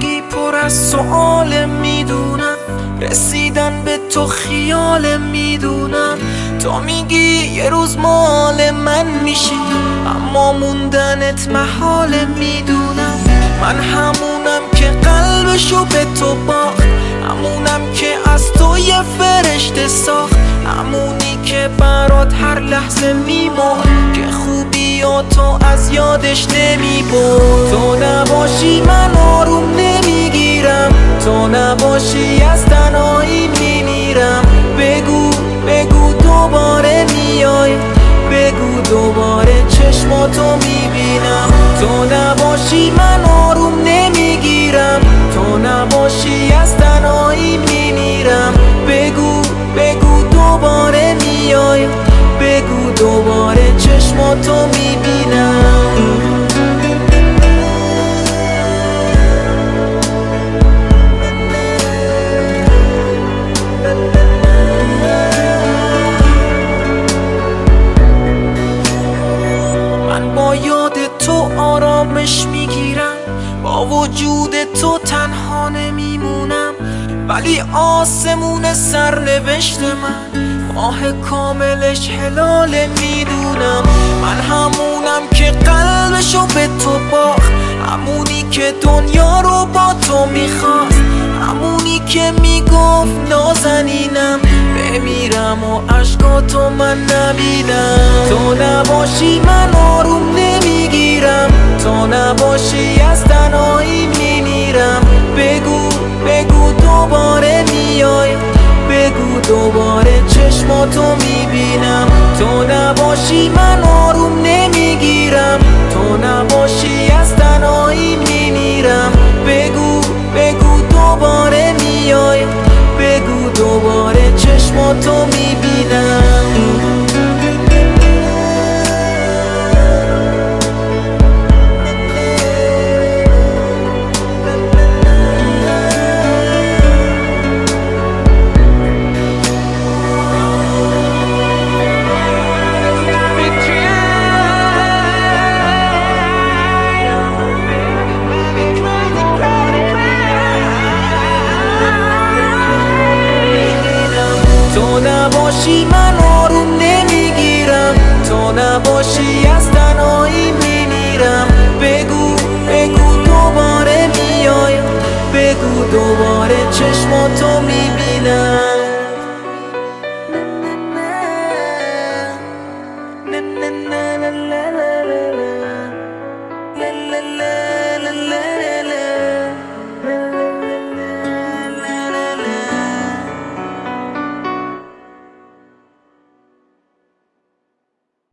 زندگی پر از سؤال میدونم، رسیدن به تو خیال میدونم. تو میگی یه روز مال من میشی، اما موندنت محال میدونم. من همونم که قلبشو به تو باخت، همونم که از تو یه فرشته ساخت، همونی که برات هر لحظه میمرد، که خوبیاتو از یادش نمیبرد. تو نباشی من آروم نمیگیرم، تو نباشی از تنهایی میمیرم. بگو بگو دوباره میای، بگو دوباره چشماتو میبینم. تو نباشی من آروم نمیگیرم، تو نباشی از تنهایی میمیرم. بگو بگو دوباره میای، بگو دوباره چشماتو میبینم. من با یاد تو آرامش میگیرم، با وجود تو تنها نمیمونم. ولی آسمون سرنوشت من، ماه کاملش هلاله میدونم. من همونم که قلبشو به تو باخت، همونی که دنیا رو با تو میخواست، همونی که میگفت نازنینم بمیرم و عشقاتو من نبینم. تو نباشی من آروم نمیگیرم، تو نباشی از تنهایی میمیرم. بگو بگو دوباره میای، بگو دوباره چشماتو میبینم. تو نباشی من آروم نمیگیرم، تو نباشی از تنهایی میمیرم. بگو بگو دوباره میای، بگو دوباره چشماتو میبینم. تو نباشی من آروم نمیگیرم، تو نباشی از تنهایی میمیرم. بگو بگو دوباره میای، بگو دوباره چشماتو میبینم.